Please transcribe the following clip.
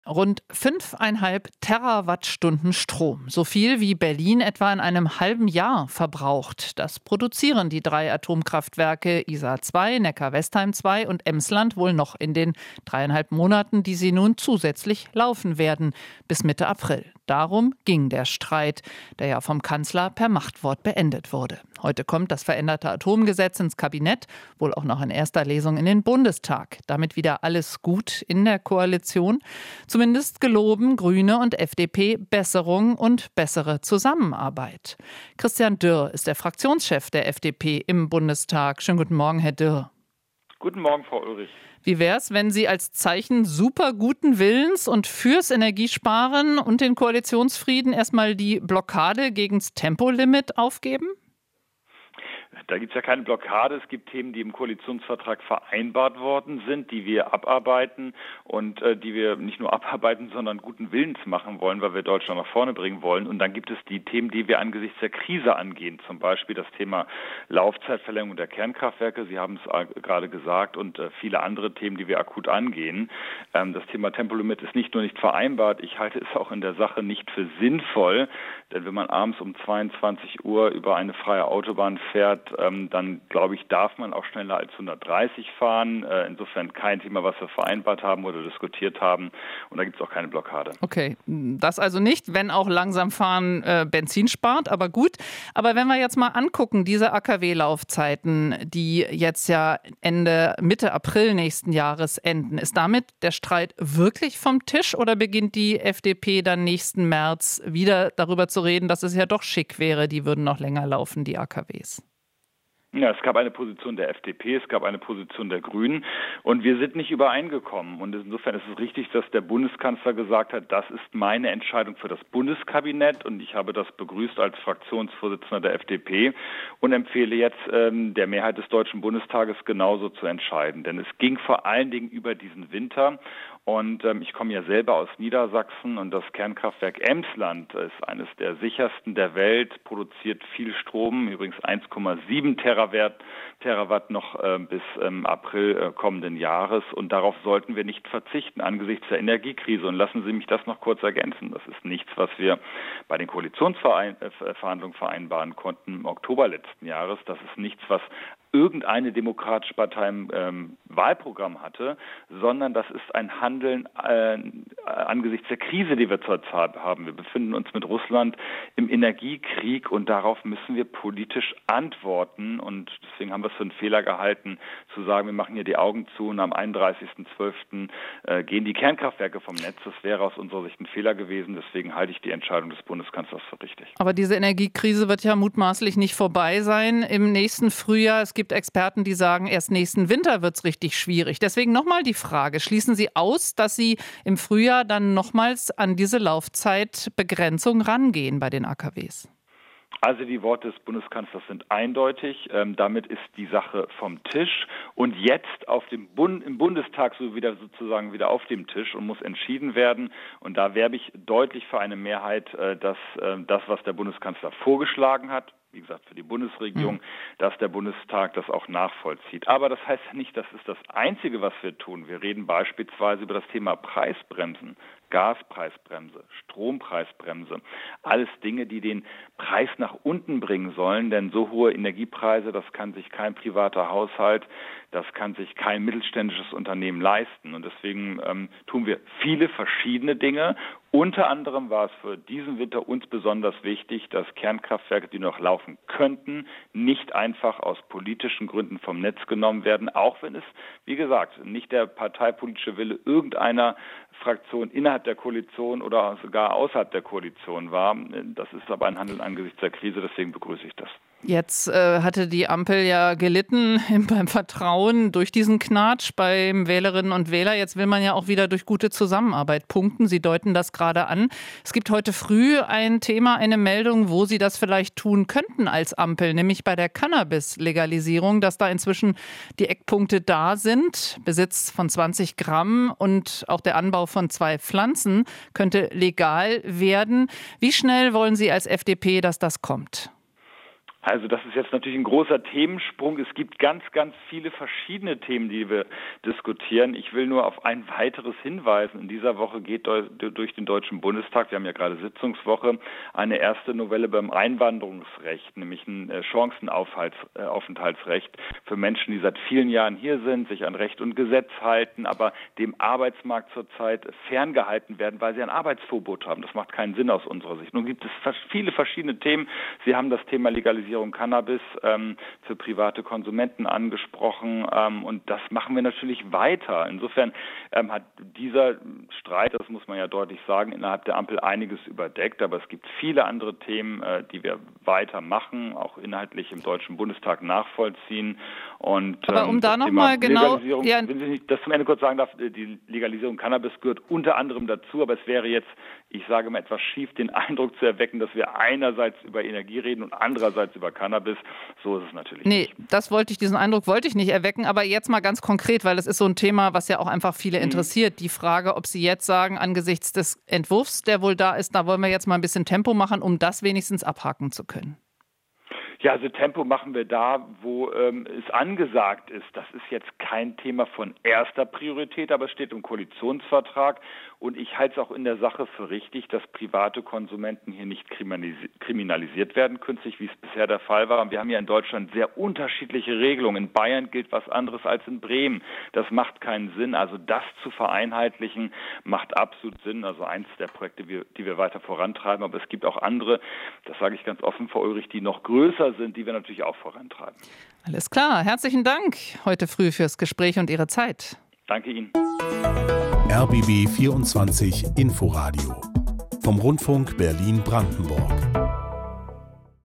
Rund 5,5 Terawattstunden Strom. So viel wie Berlin etwa in einem halben Jahr verbraucht. Das produzieren die 3 Atomkraftwerke Isar 2, Neckar-Westheim 2 und Emsland wohl noch in den 3,5 Monaten, die sie nun zusätzlich laufen werden, bis Mitte April. Darum ging der Streit, der ja vom Kanzler per Machtwort beendet wurde. Heute kommt das veränderte Atomgesetz ins Kabinett, wohl auch noch in erster Lesung in den Bundestag. Damit wieder alles gut in der Koalition. Zumindest geloben Grüne und FDP Besserung und bessere Zusammenarbeit. Christian Dürr ist der Fraktionschef der FDP im Bundestag. Schönen guten Morgen, Herr Dürr. Guten Morgen, Frau Ulrich. Wie wäre es, wenn Sie als Zeichen super guten Willens und fürs Energiesparen und den Koalitionsfrieden erstmal die Blockade gegens Tempolimit aufgeben? Da gibt es ja keine Blockade. Es gibt Themen, die im Koalitionsvertrag vereinbart worden sind, die wir abarbeiten und die wir nicht nur abarbeiten, sondern guten Willens machen wollen, weil wir Deutschland nach vorne bringen wollen. Und dann gibt es die Themen, die wir angesichts der Krise angehen. Zum Beispiel das Thema Laufzeitverlängerung der Kernkraftwerke. Sie haben es gerade gesagt, und viele andere Themen, die wir akut angehen. Das Thema Tempolimit ist nicht nur nicht vereinbart. Ich halte es auch in der Sache nicht für sinnvoll, denn wenn man abends um 22 Uhr über eine freie Autobahn fährt, dann, glaube ich, darf man auch schneller als 130 fahren. Insofern kein Thema, was wir vereinbart haben oder diskutiert haben. Und da gibt es auch keine Blockade. Okay, das also nicht, wenn auch langsam fahren Benzin spart, aber gut. Aber wenn wir jetzt mal angucken, diese AKW-Laufzeiten, die jetzt ja Mitte April nächsten Jahres enden, ist damit der Streit wirklich vom Tisch oder beginnt die FDP dann nächsten März wieder darüber zu reden, dass es ja doch schick wäre, die würden noch länger laufen, die AKWs? Ja, es gab eine Position der FDP, es gab eine Position der Grünen und wir sind nicht übereingekommen. Und insofern ist es richtig, dass der Bundeskanzler gesagt hat, das ist meine Entscheidung für das Bundeskabinett und ich habe das begrüßt als Fraktionsvorsitzender der FDP und empfehle jetzt der Mehrheit des Deutschen Bundestages genauso zu entscheiden. Denn es ging vor allen Dingen über diesen Winter. Und ich komme ja selber aus Niedersachsen und das Kernkraftwerk Emsland ist eines der sichersten der Welt, produziert viel Strom, übrigens 1,7 Terawatt noch bis April kommenden Jahres. Und darauf sollten wir nicht verzichten angesichts der Energiekrise. Und lassen Sie mich das noch kurz ergänzen. Das ist nichts, was wir bei den Koalitionsverhandlungen vereinbaren konnten im Oktober letzten Jahres. Das ist nichts, was irgendeine demokratische Partei im Wahlprogramm hatte, sondern das ist ein Handeln angesichts der Krise, die wir zurzeit haben. Wir befinden uns mit Russland im Energiekrieg und darauf müssen wir politisch antworten. Und deswegen haben wir es für einen Fehler gehalten, zu sagen, wir machen hier die Augen zu und am 31.12. Gehen die Kernkraftwerke vom Netz. Das wäre aus unserer Sicht ein Fehler gewesen. Deswegen halte ich die Entscheidung des Bundeskanzlers für richtig. Aber diese Energiekrise wird ja mutmaßlich nicht vorbei sein im nächsten Frühjahr. Es gibt Experten, die sagen, erst nächsten Winter wird es richtig schwierig. Deswegen nochmal die Frage, schließen Sie aus, dass Sie im Frühjahr dann nochmals an diese Laufzeitbegrenzung rangehen bei den AKWs? Also die Worte des Bundeskanzlers sind eindeutig. Damit ist die Sache vom Tisch und jetzt im Bundestag sozusagen wieder auf dem Tisch und muss entschieden werden. Und da werbe ich deutlich für eine Mehrheit, dass das, was der Bundeskanzler vorgeschlagen hat, wie gesagt, für die Bundesregierung, dass der Bundestag das auch nachvollzieht. Aber das heißt ja nicht, das ist das Einzige, was wir tun. Wir reden beispielsweise über das Thema Preisbremsen, Gaspreisbremse, Strompreisbremse. Alles Dinge, die den Preis nach unten bringen sollen, denn so hohe Energiepreise, das kann sich kein privater Haushalt, das kann sich kein mittelständisches Unternehmen leisten. Und deswegen tun wir viele verschiedene Dinge. Unter anderem war es für diesen Winter uns besonders wichtig, dass Kernkraftwerke, die noch laufen könnten, nicht einfach aus politischen Gründen vom Netz genommen werden, auch wenn es, wie gesagt, nicht der parteipolitische Wille irgendeiner Fraktion innerhalb der Koalition oder sogar außerhalb der Koalition war. Das ist aber ein Handeln angesichts der Krise, deswegen begrüße ich das. Jetzt hatte die Ampel ja gelitten beim Vertrauen durch diesen Knatsch beim Wählerinnen und Wähler. Jetzt will man ja auch wieder durch gute Zusammenarbeit punkten. Sie deuten das gerade an. Es gibt heute früh ein Thema, eine Meldung, wo Sie das vielleicht tun könnten als Ampel, nämlich bei der Cannabis-Legalisierung, dass da inzwischen die Eckpunkte da sind. Besitz von 20 Gramm und auch der Anbau von 2 Pflanzen könnte legal werden. Wie schnell wollen Sie als FDP, dass das kommt? Also das ist jetzt natürlich ein großer Themensprung. Es gibt ganz, ganz viele verschiedene Themen, die wir diskutieren. Ich will nur auf ein weiteres hinweisen. In dieser Woche geht durch den Deutschen Bundestag, wir haben ja gerade Sitzungswoche, eine erste Novelle beim Einwanderungsrecht, nämlich ein Chancenaufenthaltsrecht für Menschen, die seit vielen Jahren hier sind, sich an Recht und Gesetz halten, aber dem Arbeitsmarkt zurzeit ferngehalten werden, weil sie ein Arbeitsverbot haben. Das macht keinen Sinn aus unserer Sicht. Nun gibt es viele verschiedene Themen. Sie haben das Thema Legalisierung Cannabis für private Konsumenten angesprochen und das machen wir natürlich weiter. Insofern hat dieser Streit, das muss man ja deutlich sagen, innerhalb der Ampel einiges überdeckt, aber es gibt viele andere Themen, die wir weitermachen, auch inhaltlich im Deutschen Bundestag nachvollziehen. Und, aber um da nochmal genau... Ja, wenn ich das zum Ende kurz sagen darf, die Legalisierung Cannabis gehört unter anderem dazu, aber es wäre jetzt, ich sage mal etwas schief, den Eindruck zu erwecken, dass wir einerseits über Energie reden und andererseits über Cannabis. So ist es natürlich nicht. Diesen Eindruck wollte ich nicht erwecken, aber jetzt mal ganz konkret, weil es ist so ein Thema, was ja auch einfach viele interessiert. Die Frage, ob Sie jetzt sagen, angesichts des Entwurfs, der wohl da ist, da wollen wir jetzt mal ein bisschen Tempo machen, um das wenigstens abhaken zu können. Ja, also Tempo machen wir da, wo es angesagt ist. Das ist jetzt kein Thema von erster Priorität, aber es steht im Koalitionsvertrag. Und ich halte es auch in der Sache für richtig, dass private Konsumenten hier nicht kriminalisiert werden künstlich, wie es bisher der Fall war. Und wir haben ja in Deutschland sehr unterschiedliche Regelungen. In Bayern gilt was anderes als in Bremen. Das macht keinen Sinn. Also das zu vereinheitlichen, macht absolut Sinn. Also eins der Projekte, die wir weiter vorantreiben. Aber es gibt auch andere, das sage ich ganz offen, Frau Ulrich, die noch größer sind, die wir natürlich auch vorantreiben. Alles klar. Herzlichen Dank heute früh fürs Gespräch und Ihre Zeit. Danke Ihnen. RBB 24 Inforadio vom Rundfunk Berlin-Brandenburg.